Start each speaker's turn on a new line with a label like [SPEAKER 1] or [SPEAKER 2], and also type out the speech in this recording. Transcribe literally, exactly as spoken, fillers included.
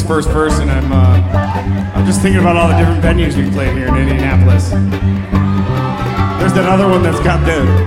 [SPEAKER 1] first verse, and I'm uh, I'm just thinking about all the different venues we played here in Indianapolis. There's that other one that's got the